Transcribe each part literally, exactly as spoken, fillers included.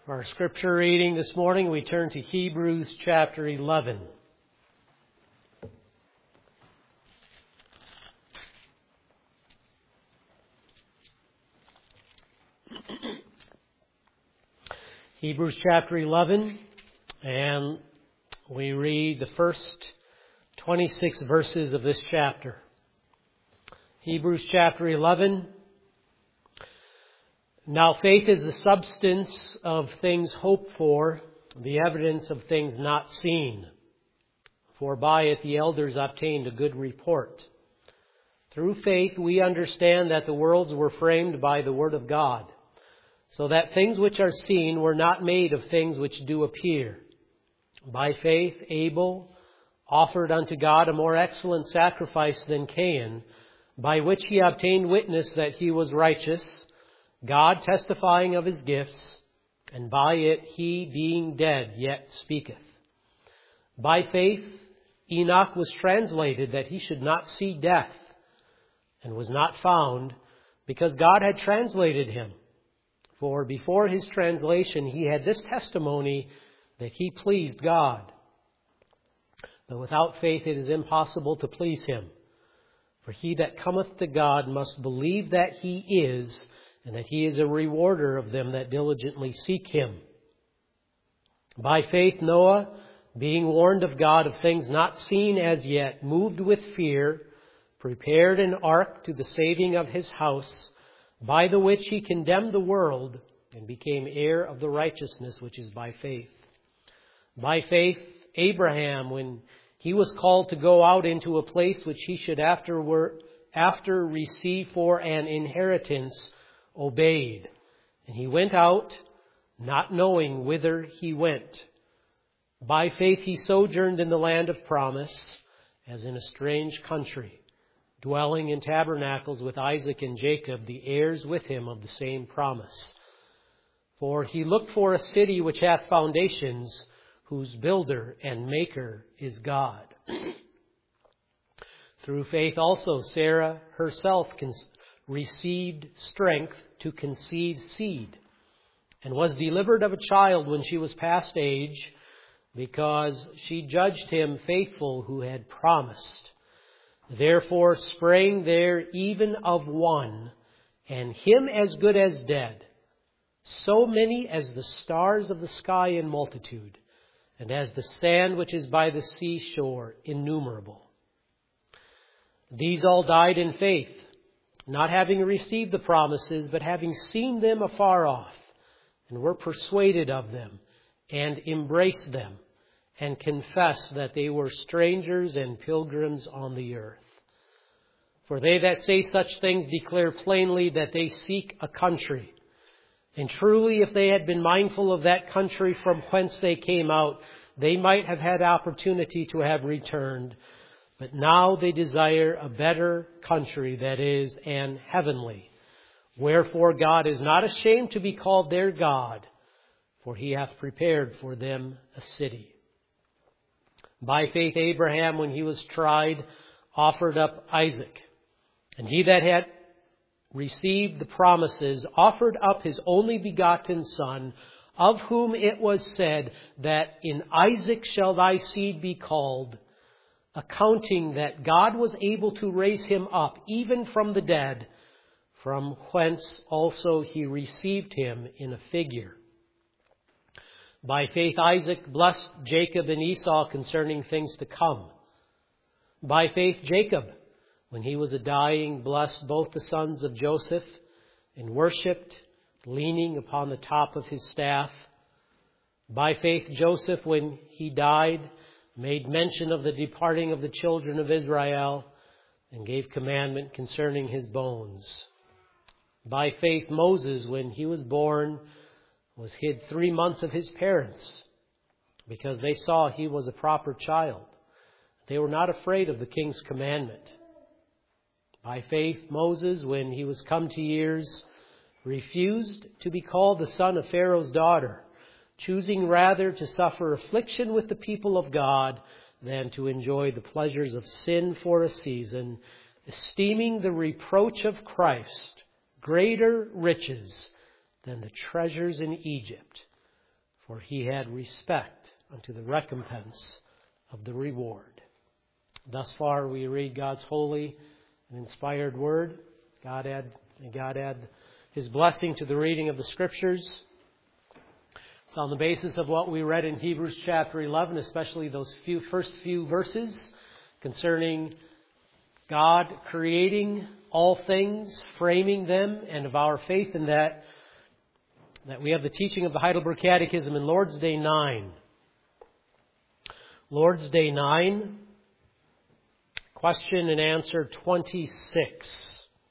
For our scripture reading this morning, we turn to Hebrews chapter eleven. Hebrews chapter eleven, and we read the first twenty-six verses of this chapter. Hebrews chapter eleven. Now faith is the substance of things hoped for, the evidence of things not seen. For by it the elders obtained a good report. Through faith we understand that the worlds were framed by the word of God, so that things which are seen were not made of things which do appear. By faith Abel offered unto God a more excellent sacrifice than Cain, by which he obtained witness that he was righteous, God testifying of his gifts, and by it he, being dead, yet speaketh. By faith Enoch was translated that he should not see death, and was not found, because God had translated him. For before his translation he had this testimony, that he pleased God. But without faith it is impossible to please him. For he that cometh to God must believe that he is, and that he is a rewarder of them that diligently seek him. By faith Noah, being warned of God of things not seen as yet, moved with fear, prepared an ark to the saving of his house, by the which he condemned the world, and became heir of the righteousness which is by faith. By faith Abraham, when he was called to go out into a place which he should afterward, after receive for an inheritance, obeyed. And he went out, not knowing whither he went. By faith he sojourned in the land of promise, as in a strange country, dwelling in tabernacles with Isaac and Jacob, the heirs with him of the same promise. For he looked for a city which hath foundations, whose builder and maker is God. Through faith also Sarah herself received strength to conceive seed, and was delivered of a child when she was past age, because she judged him faithful who had promised. Therefore sprang there even of one, and him as good as dead, so many as the stars of the sky in multitude, and as the sand which is by the seashore innumerable. These all died in faith, not having received the promises, but having seen them afar off, and were persuaded of them, and embraced them, and confessed that they were strangers and pilgrims on the earth. For they that say such things declare plainly that they seek a country. And truly, if they had been mindful of that country from whence they came out, they might have had opportunity to have returned. But now they desire a better country, that is, an heavenly. Wherefore God is not ashamed to be called their God, for he hath prepared for them a city. By faith Abraham, when he was tried, offered up Isaac. And he that had received the promises offered up his only begotten son, of whom it was said that in Isaac shall thy seed be called, accounting that God was able to raise him up even from the dead, from whence also he received him in a figure. By faith Isaac blessed Jacob and Esau concerning things to come. By faith Jacob, when he was a dying, blessed both the sons of Joseph, and worshipped, leaning upon the top of his staff. By faith Joseph, when he died, made mention of the departing of the children of Israel, and gave commandment concerning his bones. By faith Moses, when he was born, was hid three months of his parents, because they saw he was a proper child. They were not afraid of the king's commandment. By faith Moses, when he was come to years, refused to be called the son of Pharaoh's daughter, choosing rather to suffer affliction with the people of God than to enjoy the pleasures of sin for a season, esteeming the reproach of Christ greater riches than the treasures in Egypt, for he had respect unto the recompense of the reward. Thus far we read God's holy and inspired word. God add, may God add His blessing to the reading of the Scriptures. It's on the basis of what we read in Hebrews chapter eleven, especially those few first few verses concerning God creating all things, framing them, and of our faith in that, that we have the teaching of the Heidelberg Catechism in Lord's Day nine. Lord's Day nine, question and answer twenty-six.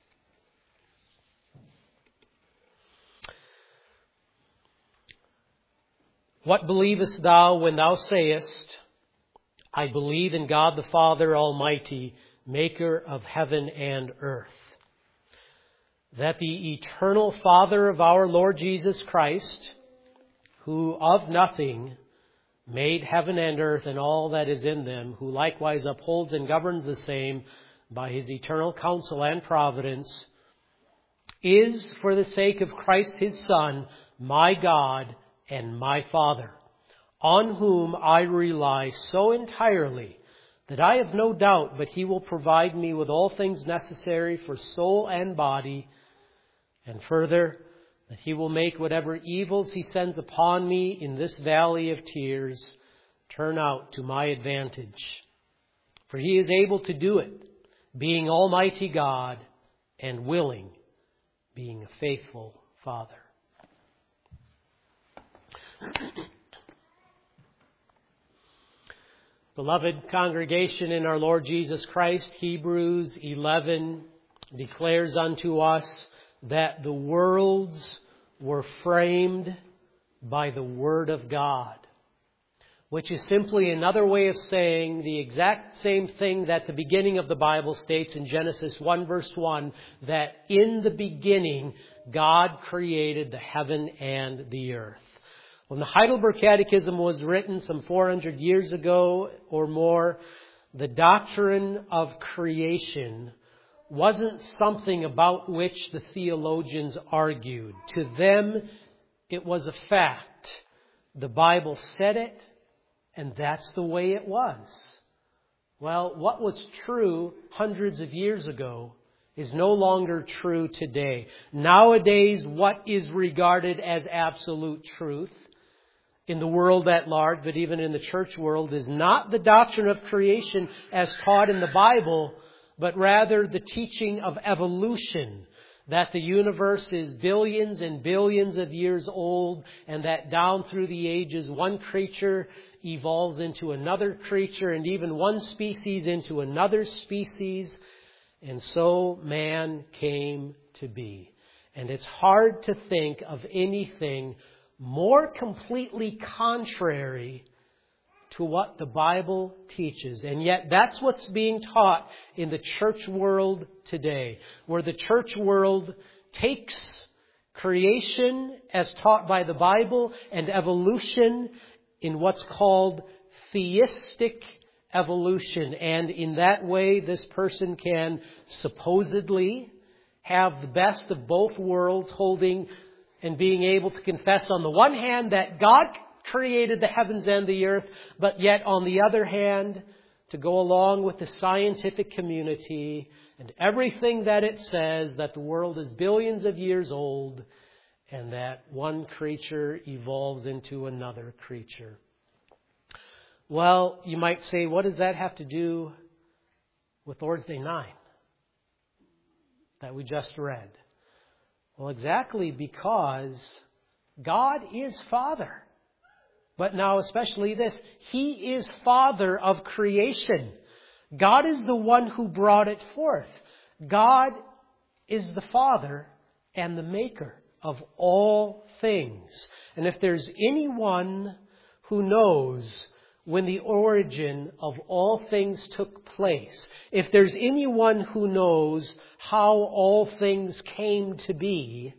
What believest thou when thou sayest, I believe in God the Father Almighty, maker of heaven and earth, that the eternal Father of our Lord Jesus Christ, who of nothing made heaven and earth and all that is in them, who likewise upholds and governs the same by His eternal counsel and providence, is, for the sake of Christ His Son, my God and my Father, on whom I rely so entirely that I have no doubt but He will provide me with all things necessary for soul and body, and further, that He will make whatever evils He sends upon me in this valley of tears turn out to my advantage. For He is able to do it, being Almighty God, and willing, being a faithful Father. Beloved congregation in our Lord Jesus Christ, Hebrews eleven declares unto us that the worlds were framed by the Word of God, which is simply another way of saying the exact same thing that the beginning of the Bible states in Genesis one verse one, that in the beginning God created the heaven and the earth. When the Heidelberg Catechism was written some four hundred years ago or more, the doctrine of creation wasn't something about which the theologians argued. To them, it was a fact. The Bible said it, and that's the way it was. Well, what was true hundreds of years ago is no longer true today. Nowadays, what is regarded as absolute truth in the world at large, but even in the church world, is not the doctrine of creation as taught in the Bible, but rather the teaching of evolution, that the universe is billions and billions of years old, and that down through the ages one creature evolves into another creature, and even one species into another species, and so man came to be. And it's hard to think of anything more completely contrary to what the Bible teaches. And yet that's what's being taught in the church world today, where the church world takes creation as taught by the Bible and evolution in what's called theistic evolution. And in that way, this person can supposedly have the best of both worlds, holding and being able to confess on the one hand that God created the heavens and the earth, but yet on the other hand, to go along with the scientific community and everything that it says, that the world is billions of years old and that one creature evolves into another creature. Well, you might say, what does that have to do with Lord's Day nine that we just read? Well, exactly because God is Father. But now especially this, He is Father of creation. God is the one who brought it forth. God is the Father and the Maker of all things. And if there's anyone who knows when the origin of all things took place, if there's anyone who knows how all things came to be,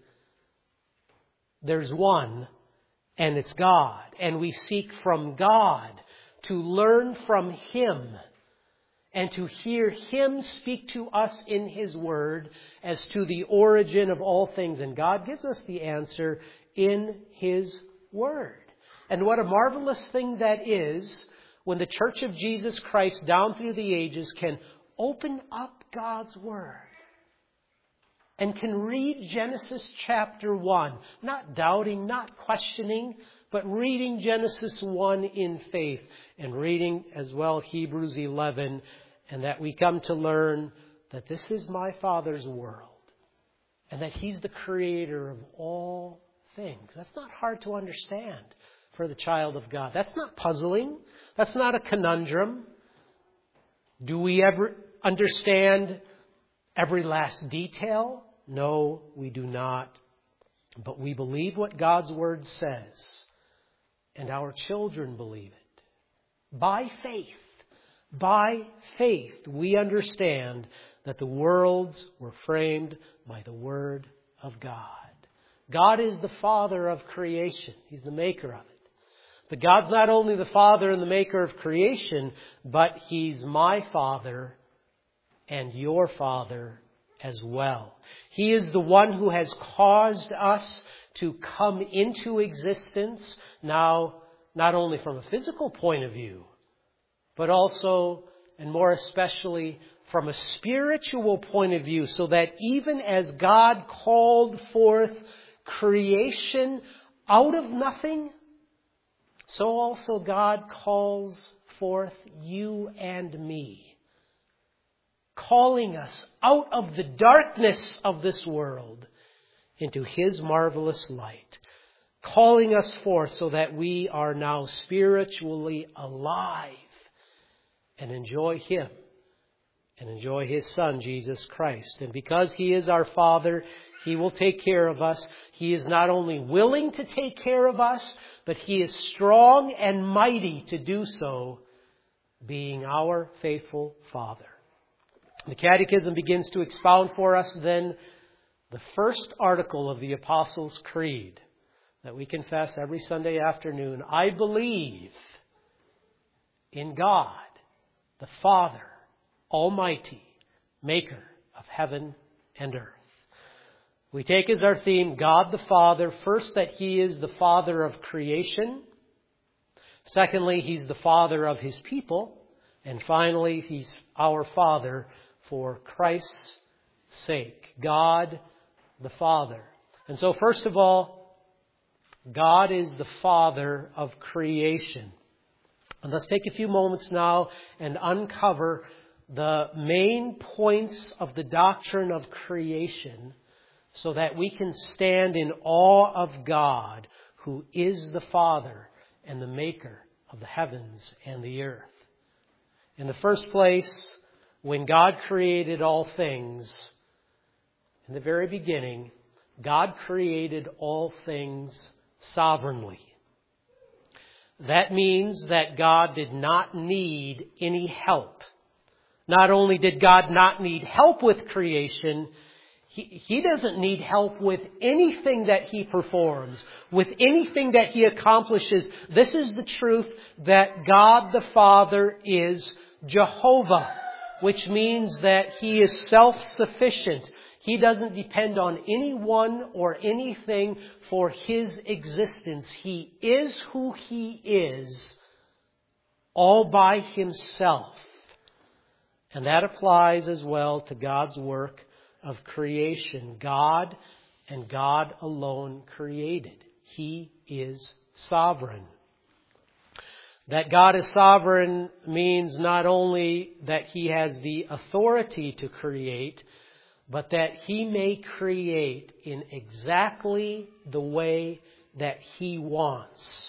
there's one, and it's God. And we seek from God to learn from Him and to hear Him speak to us in His Word as to the origin of all things. And God gives us the answer in His Word. And what a marvelous thing that is when the Church of Jesus Christ down through the ages can open up God's Word and can read Genesis chapter one, not doubting, not questioning, but reading Genesis one in faith and reading as well Hebrews eleven, and that we come to learn that this is my Father's world and that He's the creator of all things. That's not hard to understand for the child of God. That's not puzzling. That's not a conundrum. Do we ever understand every last detail? No, we do not. But we believe what God's Word says. And our children believe it. By faith. By faith, we understand that the worlds were framed by the Word of God. God is the Father of creation. He's the maker of it. But God's not only the Father and the maker of creation, but He's my Father and your Father as well. He is the one who has caused us to come into existence now, not only from a physical point of view, but also, and more especially, from a spiritual point of view, so that even as God called forth creation out of nothing, so also God calls forth you and me, calling us out of the darkness of this world into His marvelous light, calling us forth so that we are now spiritually alive and enjoy Him and enjoy His Son, Jesus Christ. And because He is our Father, He will take care of us. He is not only willing to take care of us, but He is strong and mighty to do so, being our faithful Father. The Catechism begins to expound for us then the first article of the Apostles' Creed that we confess every Sunday afternoon. I believe in God, the Father, Almighty, maker of heaven and earth. We take as our theme God the Father. First, that He is the Father of creation. Secondly, He's the Father of His people. And finally, He's our Father for Christ's sake. God the Father. And so first of all, God is the Father of creation. And let's take a few moments now and uncover the main points of the doctrine of creation, so that we can stand in awe of God, who is the Father and the maker of the heavens and the earth. In the first place, when God created all things, in the very beginning, God created all things sovereignly. That means that God did not need any help. Not only did God not need help with creation, He, he doesn't need help with anything that He performs, with anything that He accomplishes. This is the truth that God the Father is Jehovah, which means that He is self-sufficient. He doesn't depend on anyone or anything for His existence. He is who He is all by Himself. And that applies as well to God's work of creation. God and God alone created. He is sovereign. That God is sovereign means not only that He has the authority to create, but that He may create in exactly the way that He wants.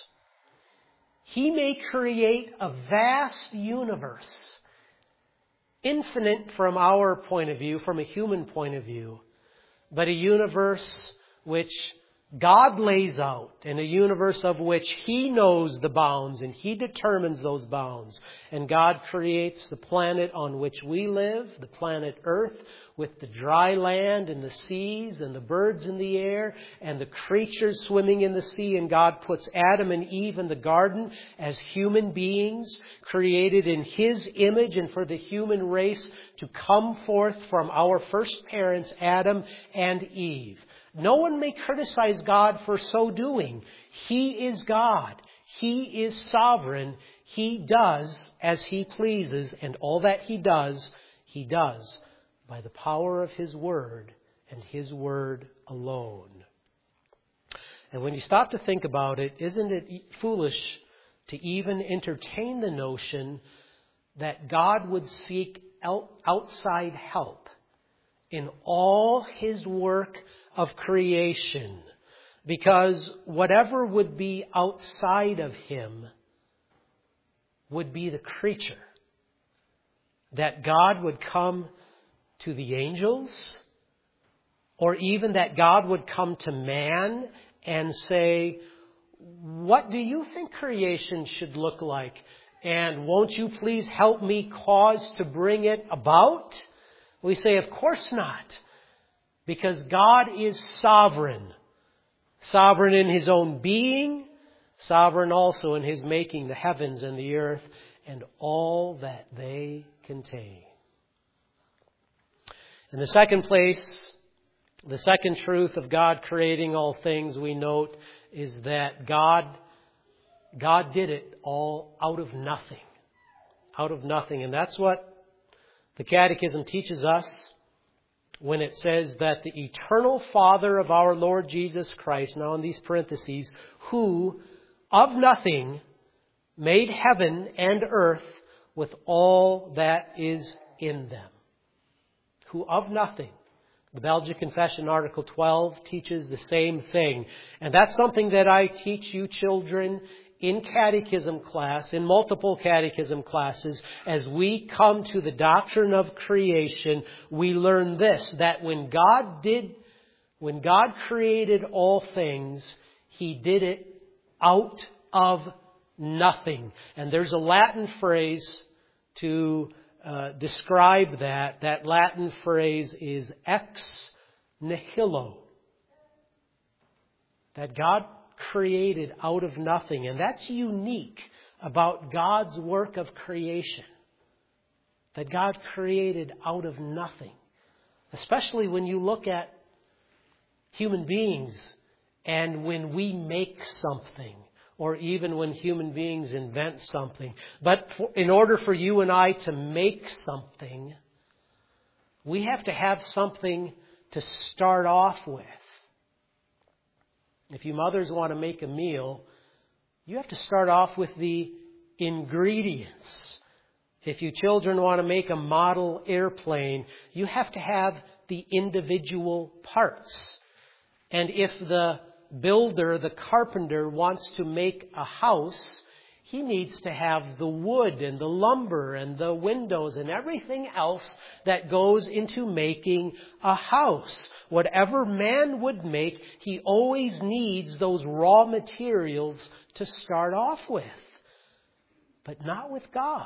He may create a vast universe, infinite from our point of view, from a human point of view, but a universe which God lays out, and a universe of which He knows the bounds and He determines those bounds. And God creates the planet on which we live, the planet Earth, with the dry land and the seas and the birds in the air and the creatures swimming in the sea. And God puts Adam and Eve in the garden as human beings created in His image, and for the human race to come forth from our first parents, Adam and Eve. No one may criticize God for so doing. He is God. He is sovereign. He does as He pleases, and all that He does, He does by the power of His Word and His Word alone. And when you stop to think about it, isn't it foolish to even entertain the notion that God would seek outside help in all His work of creation? Because whatever would be outside of Him would be the creature. That God would come to the angels, or even that God would come to man and say, what do you think creation should look like? And won't you please help me cause to bring it about? We say, of course not. Because God is sovereign. Sovereign in His own being. Sovereign also in His making the heavens and the earth and all that they contain. In the second place, the second truth of God creating all things we note is that God, God did it all out of nothing. Out of nothing. And that's what the Catechism teaches us when it says that the eternal Father of our Lord Jesus Christ, now in these parentheses, who of nothing made heaven and earth with all that is in them. Who of nothing. The Belgian Confession, Article twelve, teaches the same thing. And that's something that I teach you children in catechism class, in multiple catechism classes. As we come to the doctrine of creation, we learn this, that when God did, when God created all things, He did it out of nothing. And there's a Latin phrase to uh, describe that. That Latin phrase is ex nihilo. That God created out of nothing. And that's unique about God's work of creation. That God created out of nothing. Especially when you look at human beings and when we make something. Or even when human beings invent something. But for, in order for you and I to make something, we have to have something to start off with. If you mothers want to make a meal, you have to start off with the ingredients. If you children want to make a model airplane, you have to have the individual parts. And if the builder, the carpenter, wants to make a house, he needs to have the wood and the lumber and the windows and everything else that goes into making a house. Whatever man would make, he always needs those raw materials to start off with. But not with God.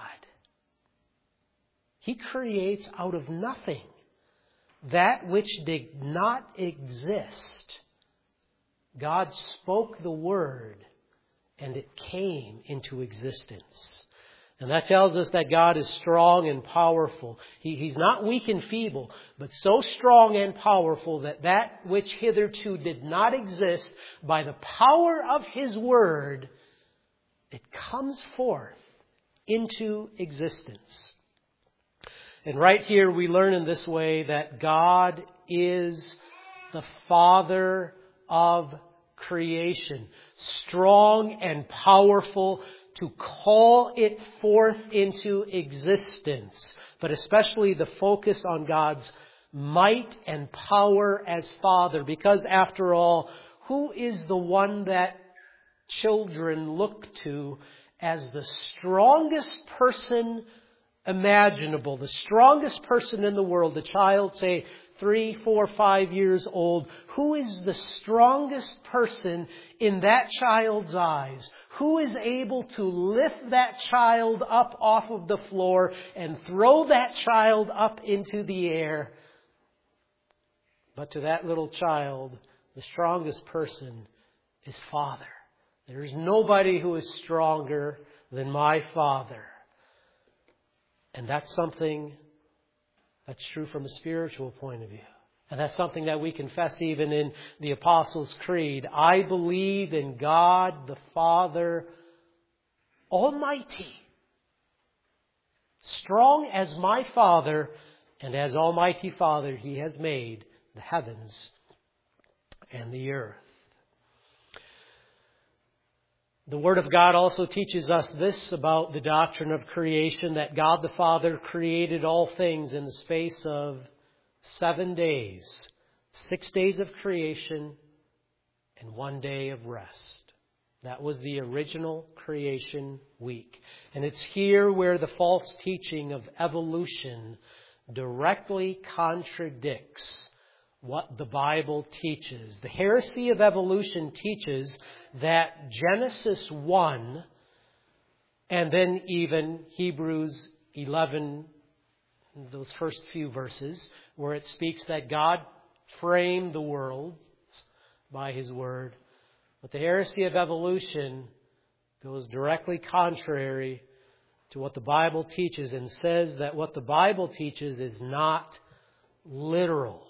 He creates out of nothing that which did not exist. God spoke the word and it came into existence. And that tells us that God is strong and powerful. He, he's not weak and feeble, but so strong and powerful that that which hitherto did not exist, by the power of His word, it comes forth into existence. And right here we learn in this way that God is the Father of creation, strong and powerful to call it forth into existence, but especially the focus on God's might and power as Father, because after all, who is the one that children look to as the strongest person imaginable, the strongest person in the world? The child, say, three, four, five years old, who is the strongest person in that child's eyes? Who is able to lift that child up off of the floor and throw that child up into the air? But to that little child, the strongest person is Father. There's nobody who is stronger than my Father. And that's something that's true from a spiritual point of view. And that's something that we confess even in the Apostles' Creed. I believe in God the Father almighty, strong as my Father, and as Almighty Father, He has made the heavens and the earth. The Word of God also teaches us this about the doctrine of creation, that God the Father created all things in the space of seven days. Six days of creation and one day of rest. That was the original creation week. And it's here where the false teaching of evolution directly contradicts what the Bible teaches. The heresy of evolution teaches that Genesis one and then even Hebrews eleven, those first few verses, where it speaks that God framed the world by His Word. But the heresy of evolution goes directly contrary to what the Bible teaches and says that what the Bible teaches is not literal.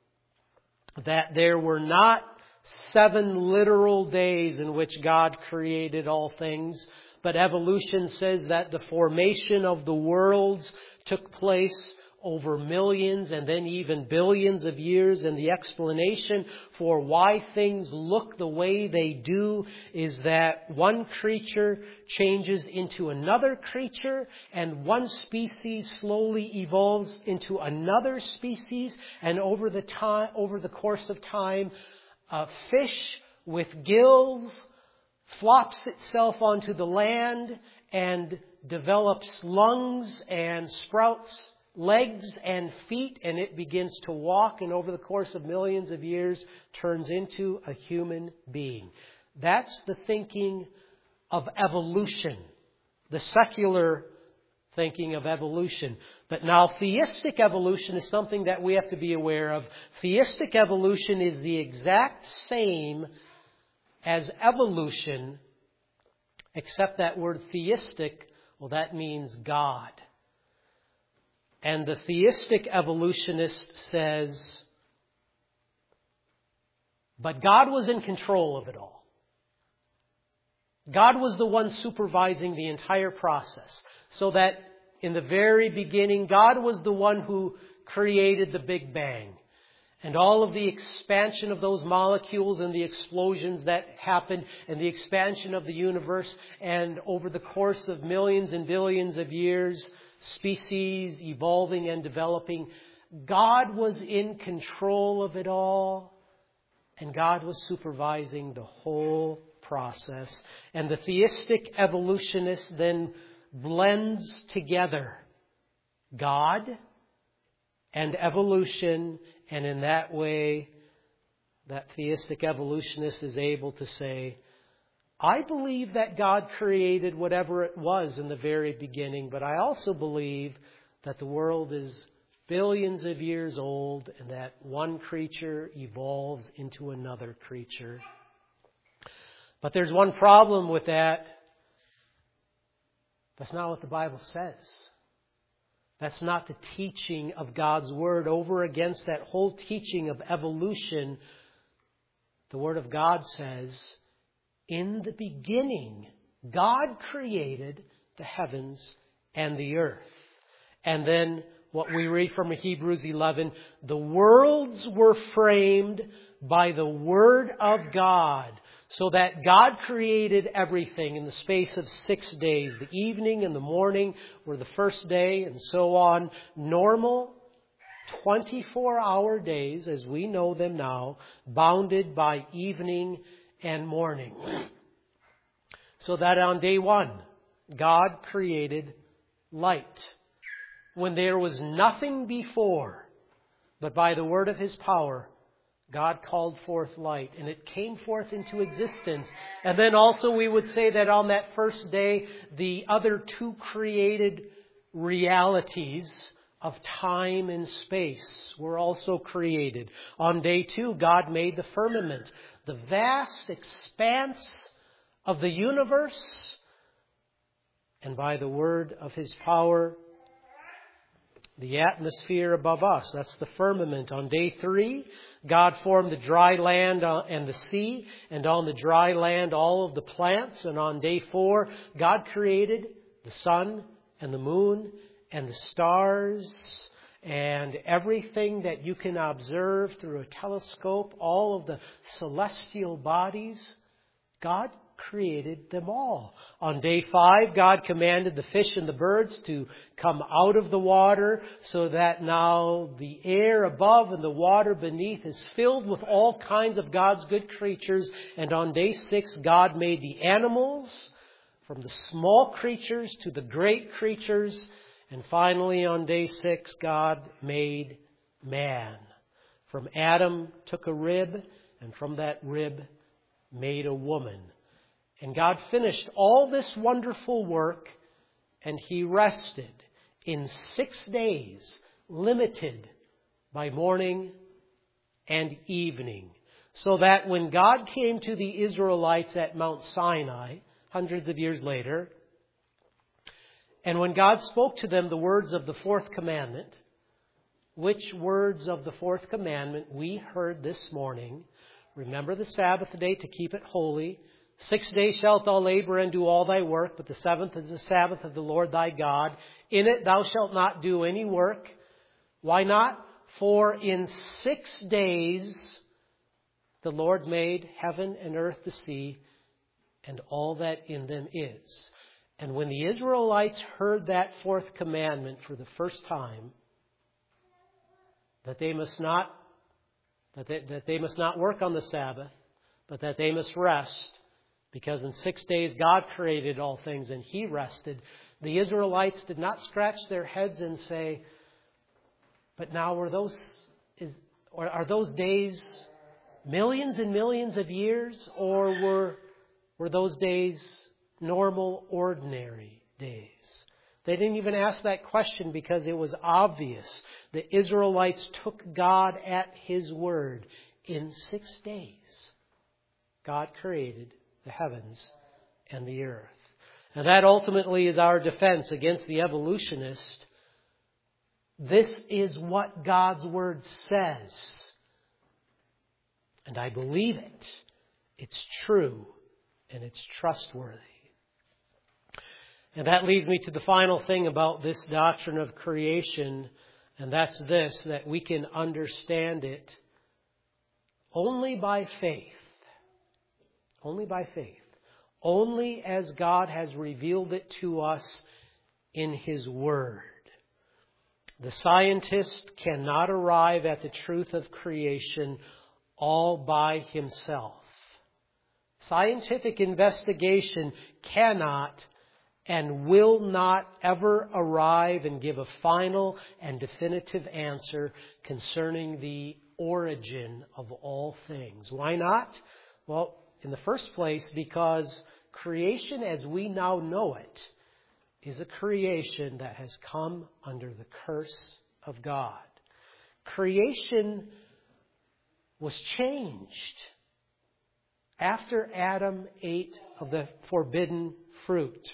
That there were not seven literal days in which God created all things, but evolution says that the formation of the worlds took place over millions and then even billions of years. And the explanation for why things look the way they do is that one creature changes into another creature and one species slowly evolves into another species. And over the time, over the course of time, a fish with gills flops itself onto the land and develops lungs and sprouts legs and feet, and it begins to walk, and over the course of millions of years turns into a human being. That's the thinking of evolution, the secular thinking of evolution. But now theistic evolution is something that we have to be aware of. Theistic evolution is the exact same as evolution, except that word theistic, well, that means God. And the theistic evolutionist says, but God was in control of it all. God was the one supervising the entire process. So that in the very beginning, God was the one who created the Big Bang. And all of the expansion of those molecules and the explosions that happened and the expansion of the universe. And over the course of millions and billions of years, species evolving and developing, God was in control of it all, and God was supervising the whole process. And the theistic evolutionist then blends together God and evolution, and in that way, that theistic evolutionist is able to say, I believe that God created whatever it was in the very beginning, but I also believe that the world is billions of years old and that one creature evolves into another creature. But there's one problem with that. That's not what the Bible says. That's not the teaching of God's Word. Over against that whole teaching of evolution, the Word of God says, in the beginning, God created the heavens and the earth. And then what we read from Hebrews eleven, the worlds were framed by the Word of God. So that God created everything in the space of six days. The evening and the morning were the first day and so on. Normal twenty-four hour days as we know them now, bounded by evening and morning. So that on day one, God created light. When there was nothing before, but by the word of His power, God called forth light, and it came forth into existence. And then also we would say that on that first day, the other two created realities of time and space were also created. On day two, God made the firmament, the vast expanse of the universe, and by the word of His power, the atmosphere above us. That's the firmament. On day three, God formed the dry land and the sea, and on the dry land all of the plants. And on day four, God created the sun and the moon and the stars and everything that you can observe through a telescope, all of the celestial bodies. God created them all. On day five, God commanded the fish and the birds to come out of the water so that now the air above and the water beneath is filled with all kinds of God's good creatures. And on day six, God made the animals, from the small creatures to the great creatures. And finally, on day six, God made man. From Adam took a rib, and from that rib made a woman. And God finished all this wonderful work, and He rested in six days, limited by morning and evening. So that when God came to the Israelites at Mount Sinai, hundreds of years later, and when God spoke to them the words of the fourth commandment, which words of the fourth commandment we heard this morning? Remember the Sabbath day to keep it holy. Six days shalt thou labor and do all thy work, but the seventh is the Sabbath of the Lord thy God. In it thou shalt not do any work. Why not? For in six days the Lord made heaven and earth, the sea, and all that in them is. And when the Israelites heard that fourth commandment for the first time, that they must not, that they, that they must not work on the Sabbath, but that they must rest, because in six days God created all things and He rested, the Israelites did not scratch their heads and say, but now are those, is, or are those days millions and millions of years, or were, were those days normal, ordinary days? They didn't even ask that question because it was obvious. The Israelites took God at His word. In six days, God created the heavens and the earth. And that ultimately is our defense against the evolutionist. This is what God's word says. And I believe it. It's true and it's trustworthy. And that leads me to the final thing about this doctrine of creation, and that's this, that we can understand it only by faith. Only by faith. Only as God has revealed it to us in His Word. The scientist cannot arrive at the truth of creation all by himself. Scientific investigation cannot and will not ever arrive and give a final and definitive answer concerning the origin of all things. Why not? Well, in the first place, because creation as we now know it is a creation that has come under the curse of God. Creation was changed after Adam ate of the forbidden fruit.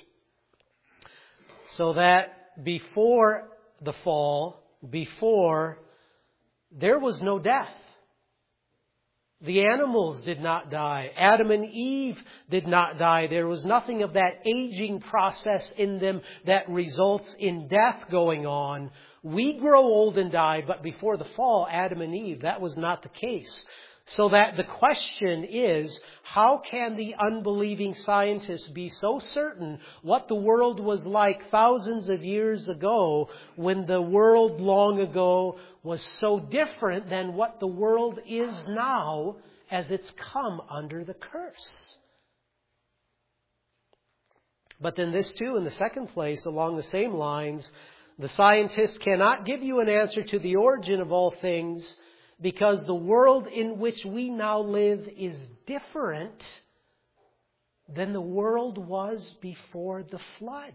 So that before the fall, before, there was no death. The animals did not die. Adam and Eve did not die. There was nothing of that aging process in them that results in death going on. We grow old and die, but before the fall, Adam and Eve, that was not the case. So that the question is, how can the unbelieving scientists be so certain what the world was like thousands of years ago when the world long ago was so different than what the world is now as it's come under the curse? But then this too, in the second place, along the same lines, the scientists cannot give you an answer to the origin of all things, because the world in which we now live is different than the world was before the flood.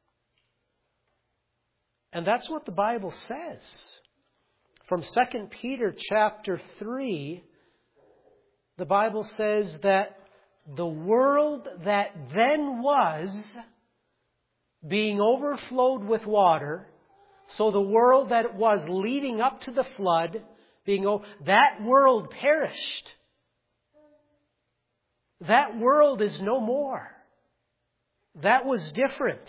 And that's what the Bible says. From Second Peter chapter three, the Bible says that the world that then was, being overflowed with water, So the world that was leading up to the flood, being over, that world perished. That world is no more. That was different.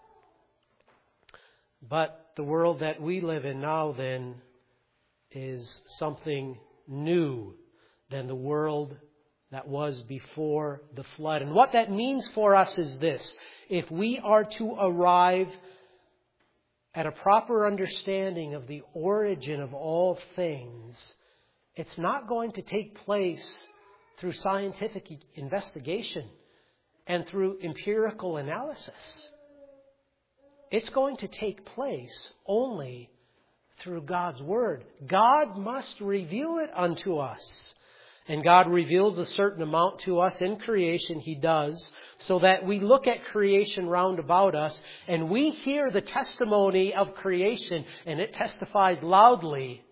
But the world that we live in now then is something new than the world that was before the flood. And what that means for us is this. If we are to arrive at a proper understanding of the origin of all things, it's not going to take place through scientific investigation and through empirical analysis. It's going to take place only through God's Word. God must reveal it unto us. And God reveals a certain amount to us in creation. He does. So that we look at creation round about us and we hear the testimony of creation, and it testifies loudly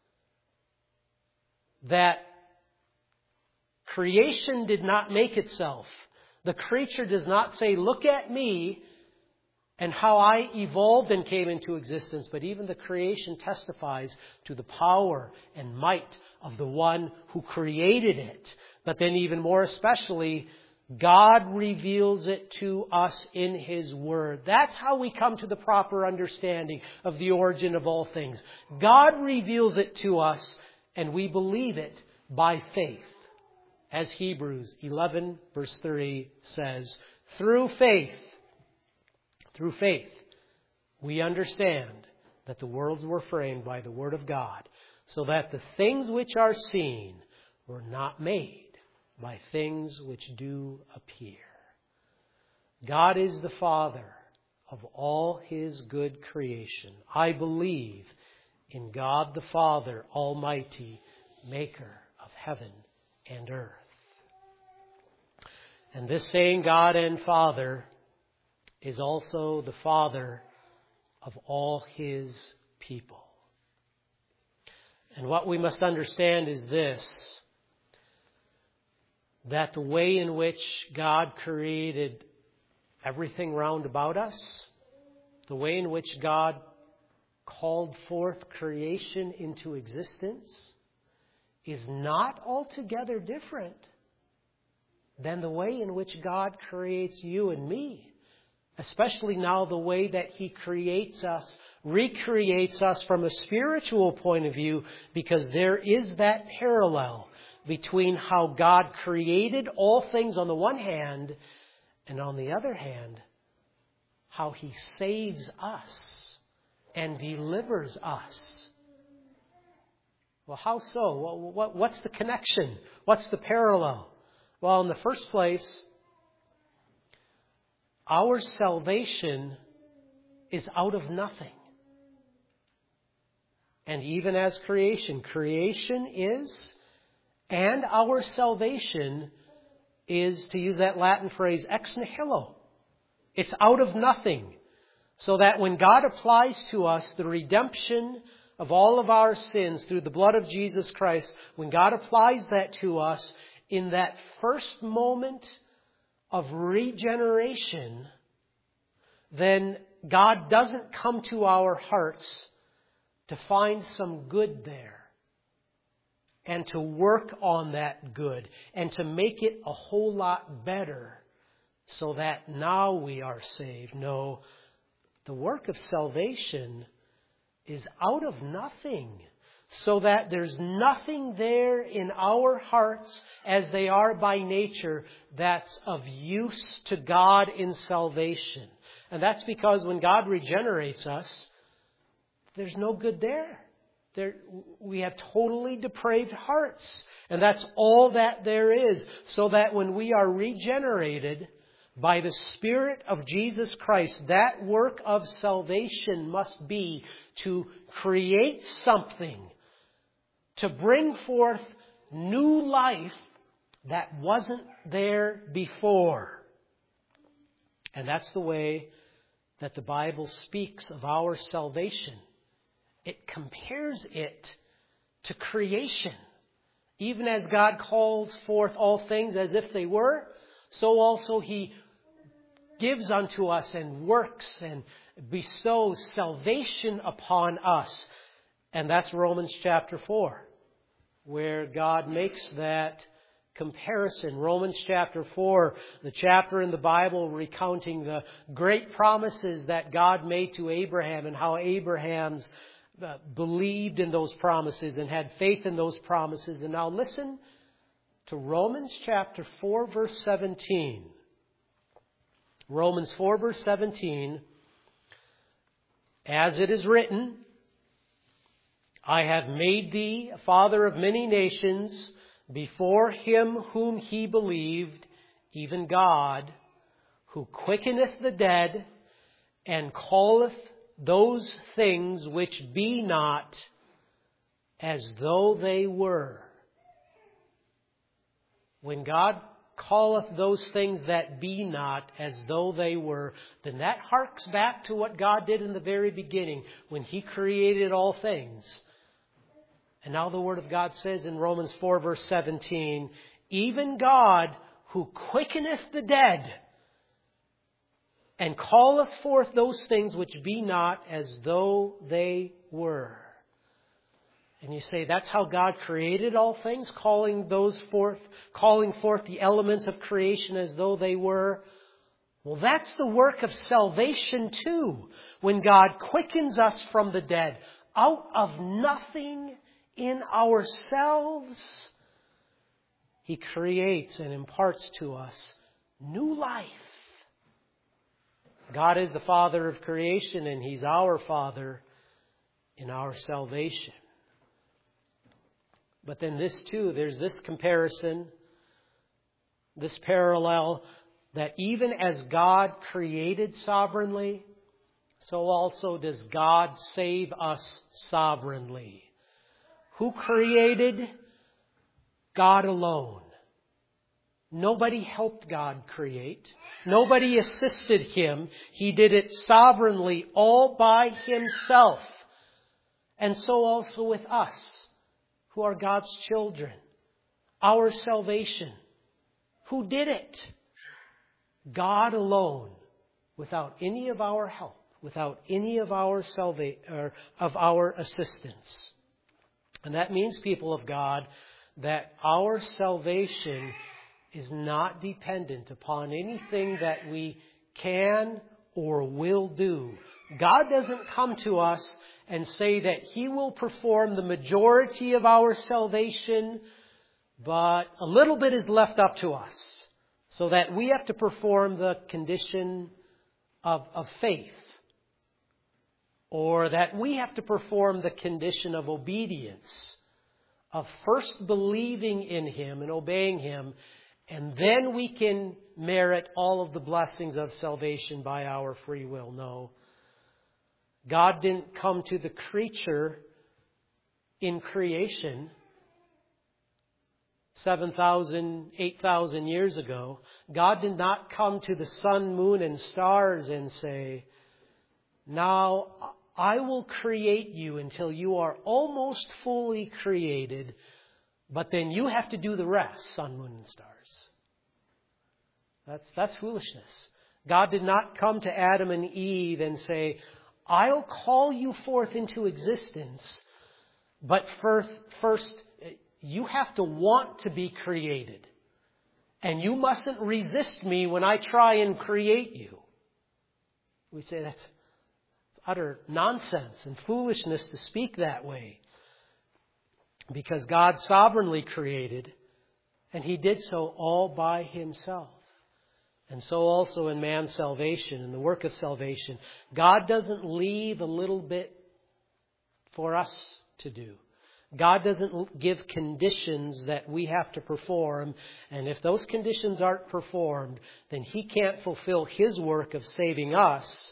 that creation did not make itself. The creature does not say, look at me and how I evolved and came into existence. But even the creation testifies to the power and might of the one who created it. But then even more especially, God reveals it to us in His Word. That's how we come to the proper understanding of the origin of all things. God reveals it to us, and we believe it by faith. As Hebrews eleven verse three says, through faith, through faith, we understand that the worlds were framed by the Word of God, so that the things which are seen were not made by things which do appear. God is the Father of all His good creation. I believe in God the Father Almighty, maker of heaven and earth. And this same God and Father is also the Father of all His people. And what we must understand is this, that the way in which God created everything round about us, the way in which God called forth creation into existence, is not altogether different than the way in which God creates you and me. Especially now the way that He creates us, recreates us from a spiritual point of view, because there is that parallel between how God created all things on the one hand, and on the other hand, how He saves us and delivers us. Well, how so? What's the connection? What's the parallel? Well, in the first place, our salvation is out of nothing. And even as creation, creation is, and our salvation is, to use that Latin phrase, ex nihilo. It's out of nothing. So that when God applies to us the redemption of all of our sins through the blood of Jesus Christ, when God applies that to us, in that first moment of regeneration, then God doesn't come to our hearts to find some good there and to work on that good and to make it a whole lot better so that now we are saved. No, the work of salvation is out of nothing, so that there's nothing there in our hearts as they are by nature that's of use to God in salvation. And that's because when God regenerates us, there's no good there. There, we have totally depraved hearts. And that's all that there is. So that when we are regenerated by the Spirit of Jesus Christ, that work of salvation must be to create something, to bring forth new life that wasn't there before. And that's the way that the Bible speaks of our salvation. It compares it to creation. Even as God calls forth all things as if they were, so also He gives unto us and works and, bestows salvation upon us. And that's Romans chapter four, where God makes that comparison. Romans chapter four, the chapter in the Bible recounting the great promises that God made to Abraham and how Abraham's uh, believed in those promises and had faith in those promises. And now listen to Romans chapter four, verse seventeen. Romans four, verse seventeen. As it is written, I have made thee a father of many nations before him whom he believed, even God, who quickeneth the dead and calleth those things which be not as though they were. When God calleth those things that be not as though they were, then that harks back to what God did in the very beginning when He created all things. And now the Word of God says in Romans four, verse seventeen, even God who quickeneth the dead and calleth forth those things which be not as though they were. And you say, that's how God created all things, calling those forth, calling forth the elements of creation as though they were. Well, that's the work of salvation too. When God quickens us from the dead, out of nothing in ourselves, He creates and imparts to us new life. God is the Father of creation, and He's our Father in our salvation. But then this too, there's this comparison, this parallel, that even as God created sovereignly, so also does God save us sovereignly. Who created? God alone. Nobody helped God create. Nobody assisted Him. He did it sovereignly all by Himself. And so also with us, who are God's children. Our salvation. Who did it? God alone, without any of our help, without any of our salva- or of our assistance. And that means, people of God, that our salvation is not dependent upon anything that we can or will do. God doesn't come to us and say that He will perform the majority of our salvation, but a little bit is left up to us, so that we have to perform the condition of, of faith, or that we have to perform the condition of obedience, of first believing in Him and obeying Him, and then we can merit all of the blessings of salvation by our free will. No. God didn't come to the creature in creation seven thousand, eight thousand years ago. God did not come to the sun, moon, and stars and say, now I will create you until you are almost fully created, but then you have to do the rest, sun, moon, and stars. That's, that's foolishness. God did not come to Adam and Eve and say, I'll call you forth into existence, but first, first you have to want to be created. And you mustn't resist me when I try and create you. We say that's utter nonsense and foolishness to speak that way. Because God sovereignly created, and He did so all by Himself. And so also in man's salvation, in the work of salvation, God doesn't leave a little bit for us to do. God doesn't give conditions that we have to perform, and if those conditions aren't performed, then He can't fulfill His work of saving us.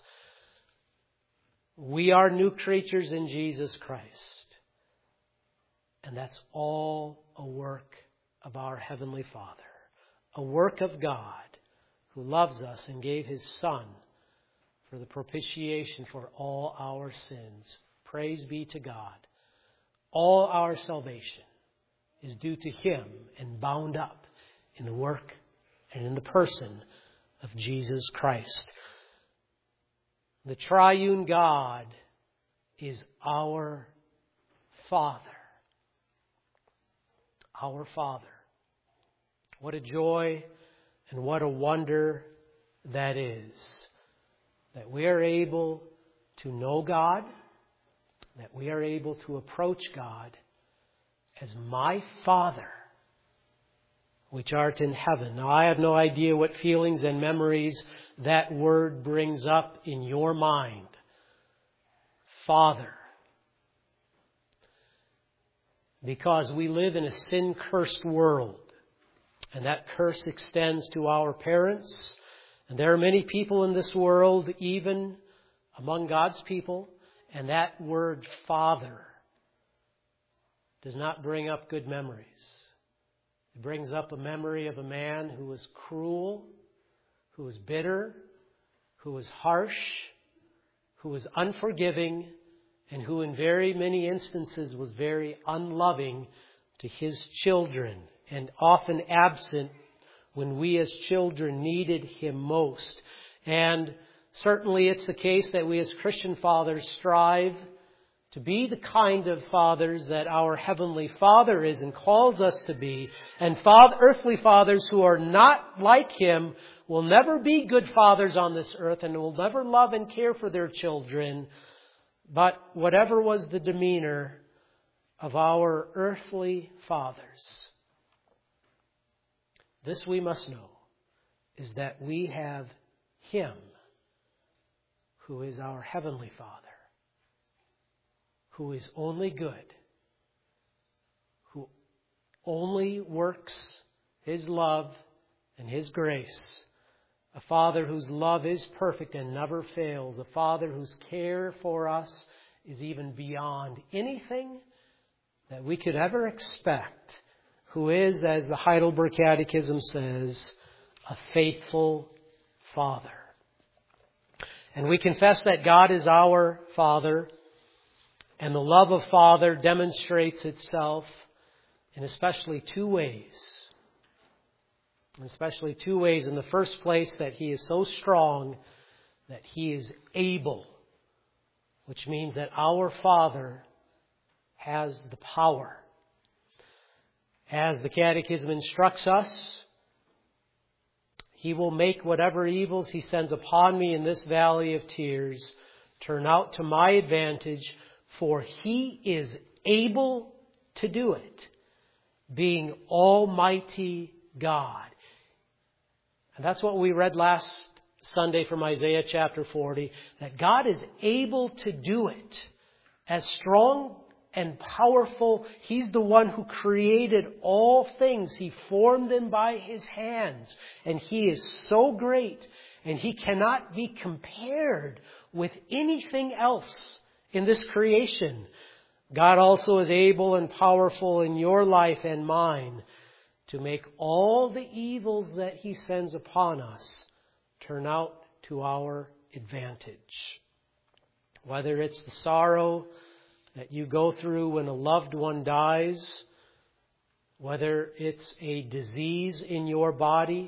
We are new creatures in Jesus Christ. And that's all a work of our Heavenly Father. A work of God, who loves us and gave His Son for the propitiation for all our sins. Praise be to God. All our salvation is due to Him and bound up in the work and in the person of Jesus Christ. The triune God is our Father. Our Father. What a joy and what a wonder that is. That we are able to know God, that we are able to approach God as my Father, which art in heaven. Now, I have no idea what feelings and memories that word brings up in your mind. Father. Because we live in a sin-cursed world. And that curse extends to our parents. And there are many people in this world, even among God's people, and that word Father does not bring up good memories. It brings up a memory of a man who was cruel, who was bitter, who was harsh, who was unforgiving, and who in very many instances was very unloving to his children, and often absent when we as children needed him most. And certainly it's the case that we as Christian fathers strive to be the kind of fathers that our Heavenly Father is and calls us to be. And father, earthly fathers who are not like Him will never be good fathers on this earth and will never love and care for their children. But whatever was the demeanor of our earthly fathers, this we must know, is that we have Him who is our Heavenly Father, who is only good, who only works His love and His grace, a Father whose love is perfect and never fails, a Father whose care for us is even beyond anything that we could ever expect, who is, as the Heidelberg Catechism says, a faithful Father. And we confess that God is our Father, and the love of Father demonstrates itself in especially two ways. Especially two ways. In the first place, that He is so strong that He is able, which means that our Father has the power. As the Catechism instructs us, He will make whatever evils He sends upon me in this valley of tears turn out to my advantage, for He is able to do it, being Almighty God. And that's what we read last Sunday from Isaiah chapter forty, that God is able to do it. As strong and powerful, He's the one who created all things. He formed them by His hands. And He is so great, and He cannot be compared with anything else in this creation. God also is able and powerful in your life and mine to make all the evils that He sends upon us turn out to our advantage. Whether it's the sorrow that you go through when a loved one dies, whether it's a disease in your body,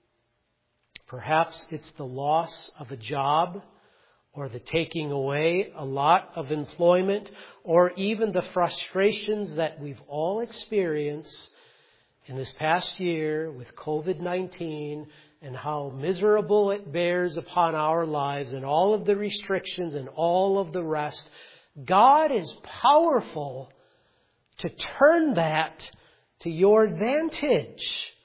perhaps it's the loss of a job, or the taking away a lot of employment, or even the frustrations that we've all experienced in this past year with covid nineteen, and how miserable it bears upon our lives, and all of the restrictions and all of the rest. God is powerful to turn that to your advantage.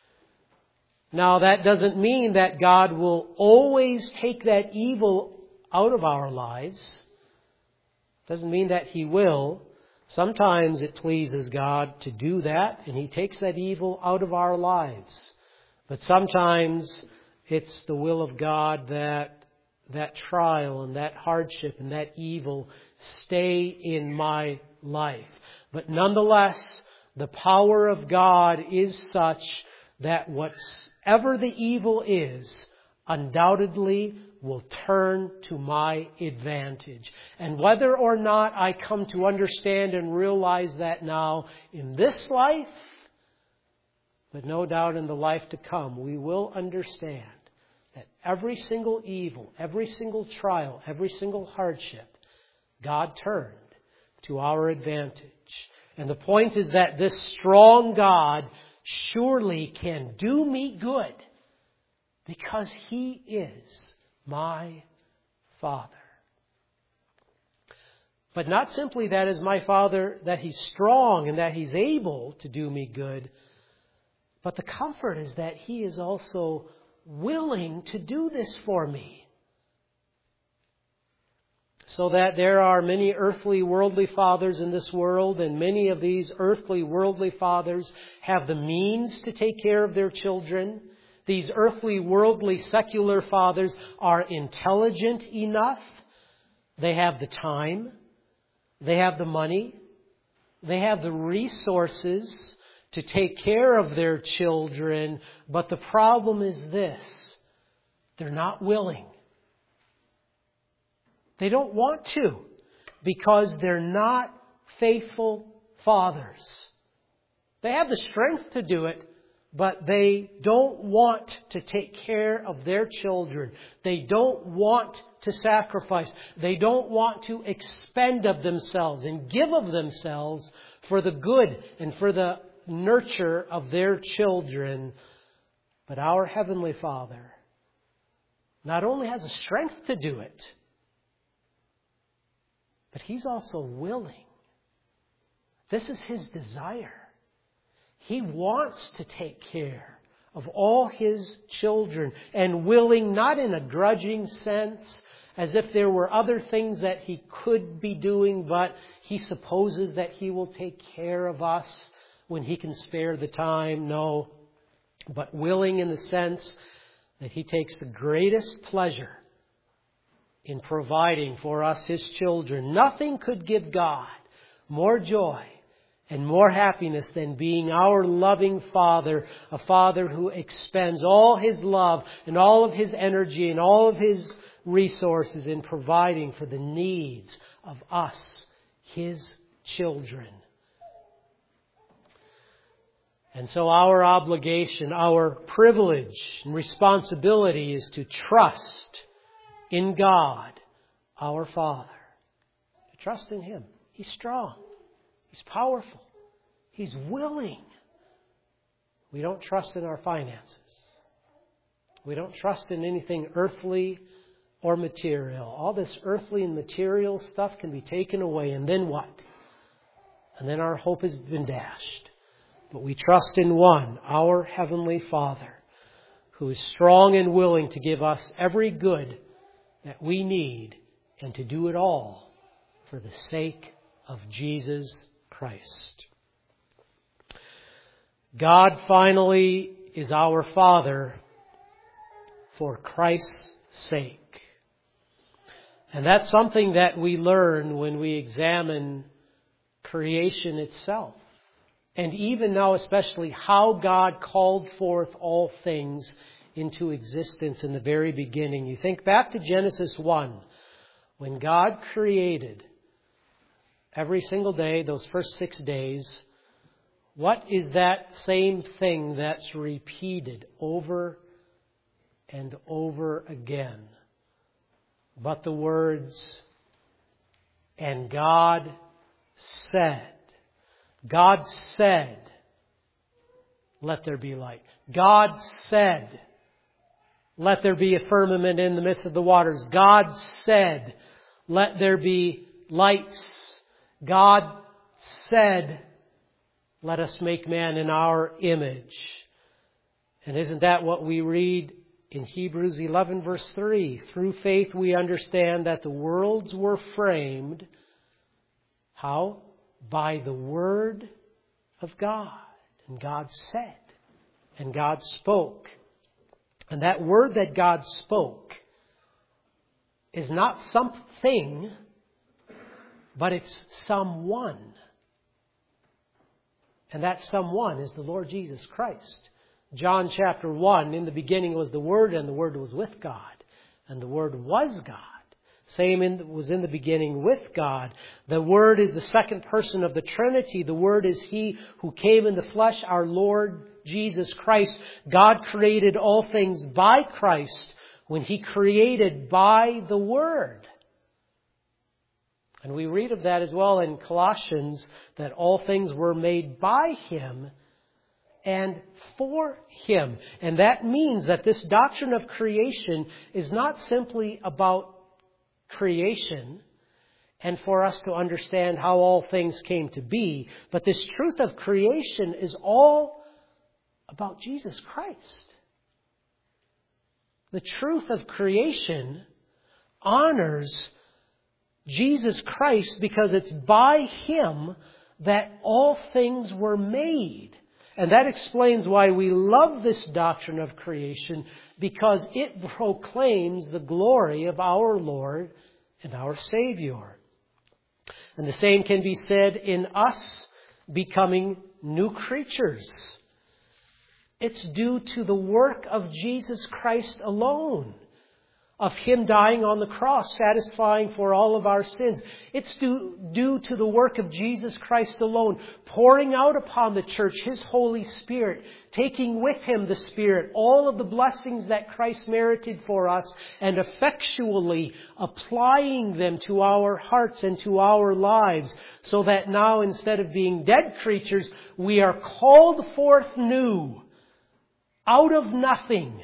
Now, that doesn't mean that God will always take that evil out of our lives. Doesn't mean that He will. Sometimes it pleases God to do that, and He takes that evil out of our lives. But sometimes it's the will of God that that trial and that hardship and that evil stay in my life. But nonetheless, the power of God is such that whatever the evil is, undoubtedly will turn to my advantage. And whether or not I come to understand and realize that now in this life, but no doubt in the life to come, we will understand that every single evil, every single trial, every single hardship, God turned to our advantage. And the point is that this strong God surely can do me good because He is my Father. But not simply that is my Father, that He's strong and that He's able to do me good, but the comfort is that He is also willing to do this for me. So that there are many earthly, worldly fathers in this world, and many of these earthly, worldly fathers have the means to take care of their children. These earthly, worldly, secular fathers are intelligent enough. They have the time. They have the money. They have the resources to take care of their children. But the problem is this: they're not willing. They don't want to because they're not faithful fathers. They have the strength to do it, but they don't want to take care of their children. They don't want to sacrifice. They don't want to expend of themselves and give of themselves for the good and for the nurture of their children. But our Heavenly Father not only has the strength to do it, but He's also willing. This is His desire. He wants to take care of all His children, and willing not in a grudging sense, as if there were other things that He could be doing, but He supposes that He will take care of us when He can spare the time. No, but willing in the sense that He takes the greatest pleasure in providing for us, His children. Nothing could give God more joy and more happiness than being our loving Father, a Father who expends all His love and all of His energy and all of His resources in providing for the needs of us, His children. And so our obligation, our privilege and responsibility is to trust in God, our Father. To trust in Him. He's strong. He's powerful. He's willing. We don't trust in our finances. We don't trust in anything earthly or material. All this earthly and material stuff can be taken away, and then what? And then our hope has been dashed. But we trust in one, our Heavenly Father, who is strong and willing to give us every good that we need, and to do it all for the sake of Jesus Christ. God finally is our Father for Christ's sake. And that's something that we learn when we examine creation itself. And even now especially how God called forth all things into existence in the very beginning. You think back to Genesis one, when God created every single day, those first six days. What is that same thing that's repeated over and over again? But the words, and God said. God said, let there be light. God said, let there be a firmament in the midst of the waters. God said, let there be lights. God said, let us make man in our image. And isn't that what we read in Hebrews eleven verse three? Through faith we understand that the worlds were framed. How? By the word of God. And God said. And God spoke. And that word that God spoke is not something, but it's someone. And that someone is the Lord Jesus Christ. John chapter one, in the beginning was the Word, and the Word was with God. And the Word was God. Same in, was in the beginning with God. The Word is the second person of the Trinity. The Word is He who came in the flesh, our Lord Jesus Christ. God created all things by Christ, when He created by the Word. And we read of that as well in Colossians, that all things were made by Him and for Him. And that means that this doctrine of creation is not simply about creation and for us to understand how all things came to be, but this truth of creation is all about Jesus Christ. The truth of creation honors Jesus Christ because it's by Him that all things were made. And that explains why we love this doctrine of creation, because it proclaims the glory of our Lord and our Savior. And the same can be said in us becoming new creatures. It's due to the work of Jesus Christ alone, of Him dying on the cross, satisfying for all of our sins. It's due, due to the work of Jesus Christ alone, pouring out upon the church His Holy Spirit, taking with Him the Spirit, all of the blessings that Christ merited for us, and effectually applying them to our hearts and to our lives, so that now, instead of being dead creatures, we are called forth new, out of nothing,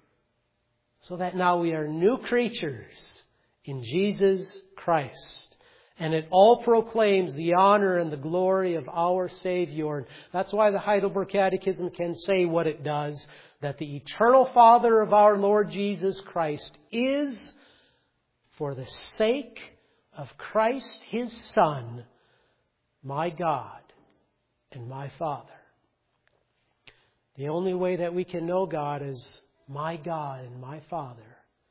so that now we are new creatures in Jesus Christ. And it all proclaims the honor and the glory of our Savior. And that's why the Heidelberg Catechism can say what it does, that the eternal Father of our Lord Jesus Christ is, for the sake of Christ His Son, my God and my Father. The only way that we can know God as my God and my Father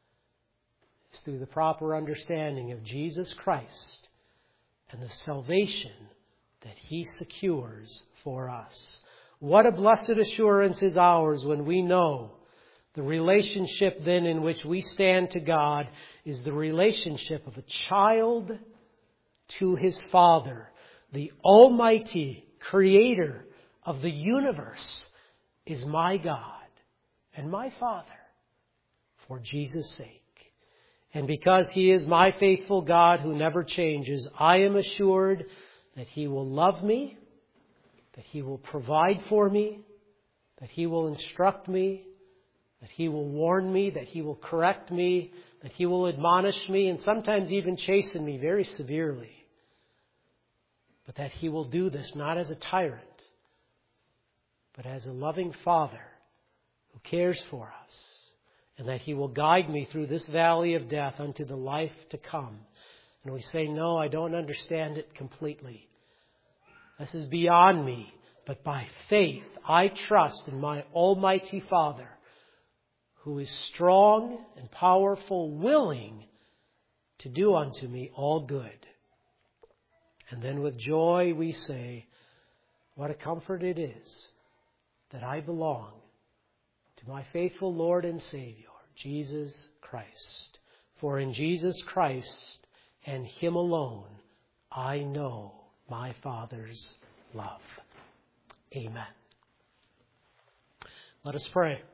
is through the proper understanding of Jesus Christ and the salvation that He secures for us. What a blessed assurance is ours when we know the relationship then in which we stand to God is the relationship of a child to his Father, the Almighty Creator of the universe is my God and my Father for Jesus' sake. And because He is my faithful God who never changes, I am assured that He will love me, that He will provide for me, that He will instruct me, that He will warn me, that He will correct me, that He will admonish me, and sometimes even chasten me very severely. But that He will do this not as a tyrant, but as a loving Father who cares for us, and that He will guide me through this valley of death unto the life to come. And we say, no, I don't understand it completely. This is beyond me. But by faith, I trust in my Almighty Father, who is strong and powerful, willing to do unto me all good. And then with joy we say, what a comfort it is that I belong to my faithful Lord and Savior, Jesus Christ. For in Jesus Christ and Him alone, I know my Father's love. Amen. Let us pray.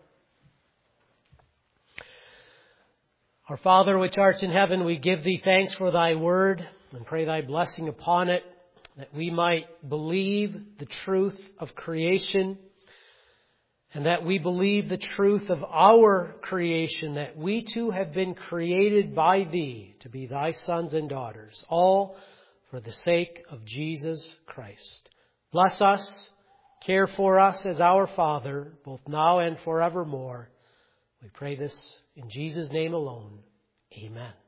Our Father, which art in heaven, we give Thee thanks for Thy word and pray Thy blessing upon it, that we might believe the truth of creation, and that we believe the truth of our creation, that we too have been created by Thee to be Thy sons and daughters, all for the sake of Jesus Christ. Bless us, care for us as our Father, both now and forevermore. We pray this in Jesus' name alone. Amen.